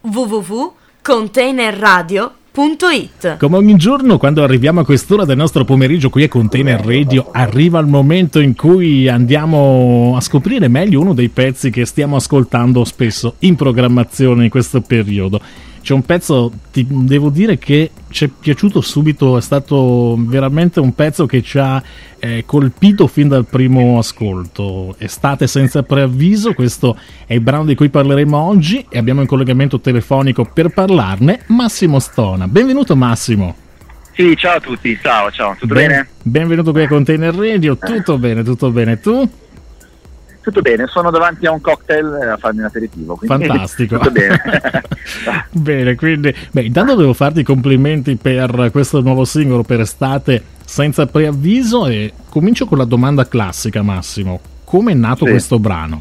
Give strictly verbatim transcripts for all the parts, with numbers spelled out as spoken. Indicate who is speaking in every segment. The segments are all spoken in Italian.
Speaker 1: w w w punto container radio punto it.
Speaker 2: Come ogni giorno, quando arriviamo a quest'ora del nostro pomeriggio qui a Container Radio, arriva il momento in cui andiamo a scoprire meglio uno dei pezzi che stiamo ascoltando spesso in programmazione in questo periodo. C'è un pezzo, ti devo dire, che ci è piaciuto subito, è stato veramente un pezzo che ci ha eh, colpito fin dal primo ascolto. Estate senza preavviso, questo è il brano di cui parleremo oggi e abbiamo in collegamento telefonico per parlarne Massimo Stona. Benvenuto Massimo.
Speaker 3: Sì, ciao a tutti, ciao, ciao, tutto ben, bene?
Speaker 2: Benvenuto qui a Container Radio, tutto bene, tutto bene, tu?
Speaker 3: Tutto bene, sono davanti a un cocktail a farmi un aperitivo.
Speaker 2: Fantastico.
Speaker 3: Tutto bene.
Speaker 2: Bene, quindi, beh, intanto devo farti i complimenti per questo nuovo singolo, per Estate senza preavviso, e comincio con la domanda classica, Massimo. Come è nato sì. questo brano?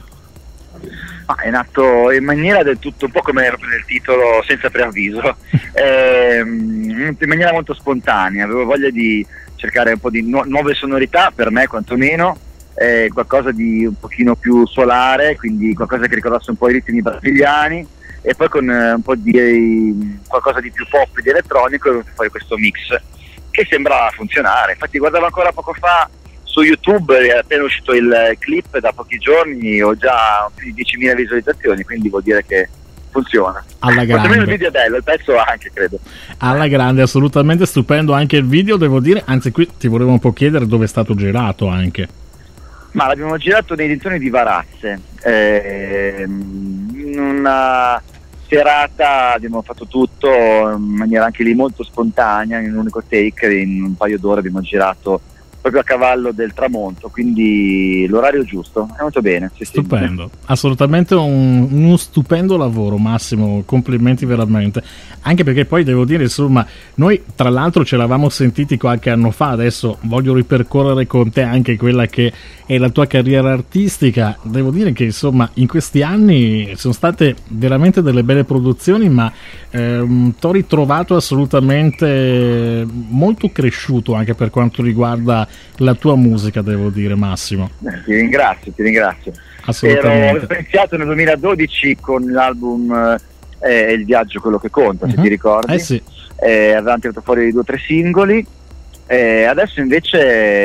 Speaker 3: Ah, è nato in maniera del tutto, un po' come era nel titolo, senza preavviso, eh, in maniera molto spontanea. Avevo voglia di cercare un po' di nu- nuove sonorità, per me quantomeno, Eh, qualcosa di un pochino più solare, quindi qualcosa che ricordasse un po' i ritmi brasiliani, e poi con eh, un po' di eh, qualcosa di più pop e di elettronico, e poi questo mix che sembra funzionare. Infatti guardavo ancora poco fa su YouTube, è appena uscito il clip da pochi giorni, ho già più di diecimila visualizzazioni, quindi vuol dire che funziona.
Speaker 2: Alla grande.
Speaker 3: Il video è bello, il pezzo anche, credo.
Speaker 2: Alla grande, assolutamente stupendo anche il video, devo dire. Anzi, qui ti volevo un po' chiedere dove è stato girato anche.
Speaker 3: Ma l'abbiamo girato nei dintorni di Varazze, eh, in una serata abbiamo fatto tutto in maniera anche lì molto spontanea, in un unico take, in un paio d'ore abbiamo girato proprio a cavallo del tramonto, quindi l'orario giusto, è molto bene. Sì,
Speaker 2: stupendo,
Speaker 3: sì.
Speaker 2: Assolutamente un, uno stupendo lavoro, Massimo, complimenti veramente, anche perché poi devo dire, insomma, noi tra l'altro ce l'avamo sentiti qualche anno fa, adesso voglio ripercorrere con te anche quella che è la tua carriera artistica. Devo dire che insomma in questi anni sono state veramente delle belle produzioni, ma ehm, ti ho ritrovato assolutamente molto cresciuto anche per quanto riguarda la tua musica, devo dire, Massimo.
Speaker 3: Eh, ti ringrazio, ti ringrazio.
Speaker 2: Assolutamente.
Speaker 3: Ero iniziato nel duemiladodici con l'album eh, Il viaggio quello che conta, uh-huh. se ti ricordi.
Speaker 2: Eh sì.
Speaker 3: Eh, avevamo tirato fuori due o tre singoli, eh, adesso invece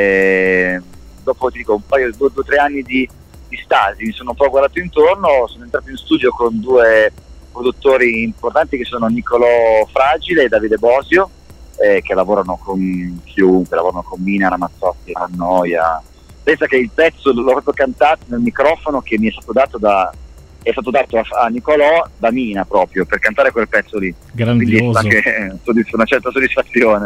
Speaker 3: eh, dopo ti dico un paio, due o tre anni di, di stasi, mi sono un po' guardato intorno, sono entrato in studio con due produttori importanti che sono Nicolò Fragile e Davide Bosio, eh, che lavorano con chiunque, lavorano con Mina, Ramazzotti, Rannoia. Pensa che il pezzo l'ho proprio cantato nel microfono che mi è stato dato da è stato dato a, a Nicolò da Mina, proprio per cantare quel pezzo lì.
Speaker 2: Grandioso.
Speaker 3: Quindi è una certa soddisfazione.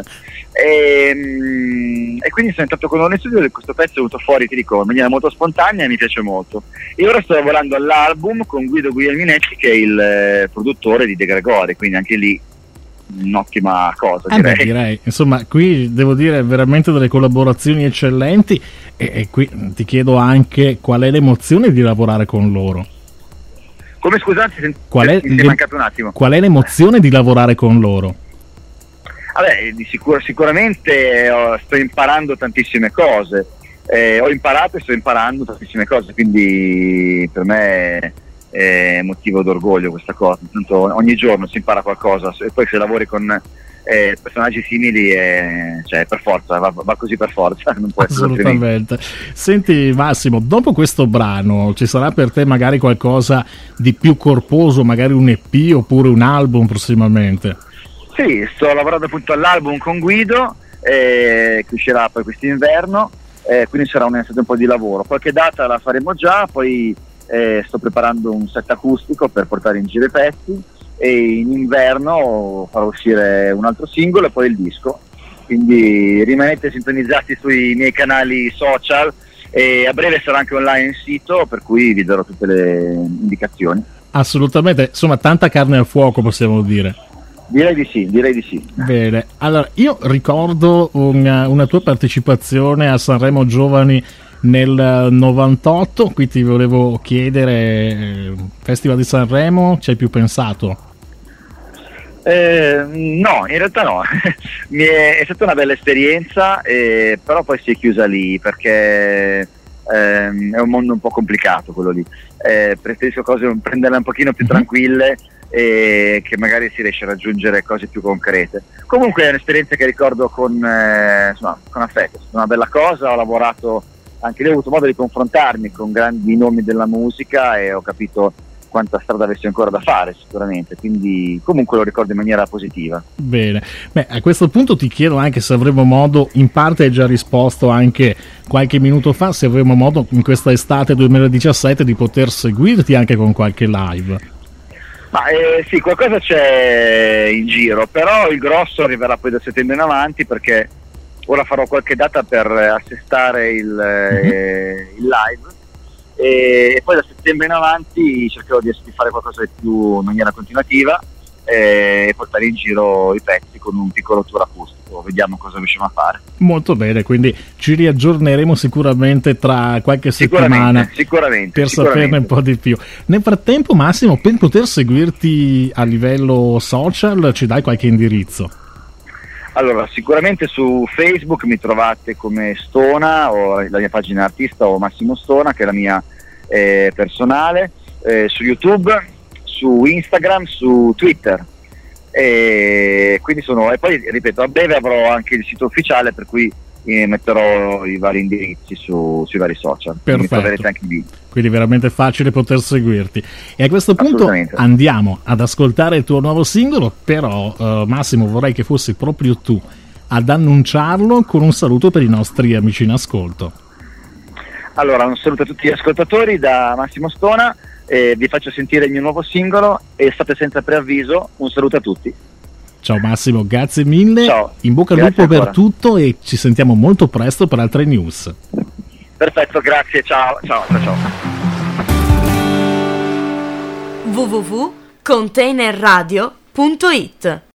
Speaker 3: E, e quindi sono entrato con loro in studio e questo pezzo è venuto fuori, ti dico, in maniera molto spontanea e mi piace molto. E ora sto lavorando all'album con Guido Guglielminetti, che è il eh, produttore di De Gregori, quindi anche lì un'ottima cosa,
Speaker 2: eh
Speaker 3: direi.
Speaker 2: Beh, direi. Insomma, qui devo dire veramente delle collaborazioni eccellenti, e, e qui ti chiedo anche qual è l'emozione di lavorare con loro.
Speaker 3: Come, scusate,
Speaker 2: qual è,
Speaker 3: mi è mancato un attimo.
Speaker 2: Qual è l'emozione di lavorare con loro?
Speaker 3: Vabbè, di sicuro, sicuramente oh, sto imparando tantissime cose, eh, ho imparato e sto imparando tantissime cose, quindi per me è motivo d'orgoglio questa cosa. Tanto ogni giorno si impara qualcosa, e poi se lavori con eh, personaggi simili eh, cioè per forza, va, va così per forza, non può essere
Speaker 2: assolutamente. Senti Massimo, dopo questo brano ci sarà per te magari qualcosa di più corposo, magari un E P oppure un album prossimamente?
Speaker 3: Sì, sto lavorando appunto all'album con Guido, eh, che uscirà poi quest'inverno, eh, quindi sarà un, un po' di lavoro. Qualche data la faremo già, poi eh, sto preparando un set acustico per portare in giro i pezzi, e in inverno farò uscire un altro singolo e poi il disco. Quindi rimanete sintonizzati sui miei canali social, e a breve sarà anche online il sito, per cui vi darò tutte le indicazioni.
Speaker 2: Assolutamente, insomma tanta carne al fuoco, possiamo dire.
Speaker 3: Direi di sì, direi di sì.
Speaker 2: Bene, allora io ricordo una, una tua partecipazione a Sanremo Giovani nel novantotto, qui ti volevo chiedere, Festival di Sanremo, ci hai più pensato?
Speaker 3: Eh, no, in realtà no, Mi è, è stata una bella esperienza, eh, però poi si è chiusa lì perché ehm, è un mondo un po' complicato quello lì, eh, preferisco cose, prenderle un pochino più tranquille e che magari si riesce a raggiungere cose più concrete. Comunque è un'esperienza che ricordo con, eh, insomma, con affetto, è stata una bella cosa, ho lavorato, anche lì ho avuto modo di confrontarmi con grandi nomi della musica e ho capito quanta strada avessi ancora da fare sicuramente, quindi comunque lo ricordo in maniera positiva.
Speaker 2: Bene, beh, a questo punto ti chiedo anche se avremo modo, in parte hai già risposto anche qualche minuto fa, se avremo modo in questa estate duemiladiciassette di poter seguirti anche con qualche live.
Speaker 3: Ma eh, sì, qualcosa c'è in giro, però il grosso arriverà poi da settembre in avanti, perché ora farò qualche data per assestare il, mm-hmm. eh, il live, e poi da settembre in avanti cercherò di fare qualcosa di più in maniera continuativa e portare in giro i pezzi con un piccolo tour acustico, vediamo cosa riusciamo a fare.
Speaker 2: Molto bene, quindi ci riaggiorneremo sicuramente tra qualche settimana
Speaker 3: sicuramente,
Speaker 2: per
Speaker 3: sicuramente.
Speaker 2: saperne un po' di più. Nel frattempo, Massimo, per poter seguirti a livello social ci dai qualche indirizzo?
Speaker 3: Allora, sicuramente su Facebook mi trovate come Stona, o la mia pagina artista, o Massimo Stona, che è la mia eh, personale, eh, su YouTube, su Instagram, su Twitter. E quindi sono, e poi ripeto, a breve avrò anche il sito ufficiale, per cui eh, metterò i vari indirizzi su, sui vari social.
Speaker 2: Perfetto.
Speaker 3: Mi troverete anche lì.
Speaker 2: Quindi veramente facile poter seguirti. E a questo punto andiamo ad ascoltare il tuo nuovo singolo, però uh, Massimo, vorrei che fossi proprio tu ad annunciarlo con un saluto per i nostri amici in ascolto.
Speaker 3: Allora, un saluto a tutti gli ascoltatori da Massimo Stona, eh, vi faccio sentire il mio nuovo singolo e state senza preavviso. Un saluto a tutti.
Speaker 2: Ciao Massimo, grazie mille.
Speaker 3: Ciao.
Speaker 2: In bocca al lupo per tutto e ci sentiamo molto presto per altre news.
Speaker 3: Perfetto, grazie, ciao, ciao, ciao, ciao.
Speaker 1: w w w punto containerradio punto it